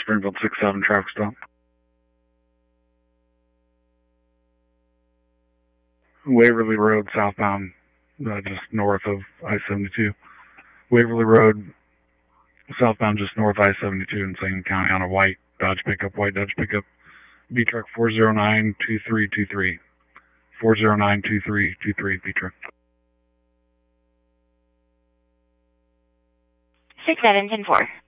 Springfield 67 traffic stop. Waverly Road southbound, just north of I-72. Waverly Road southbound just north of I-72 in Sangamon County on a white Dodge pickup, B truck 4092323. 4092323 B truck. 6710-4.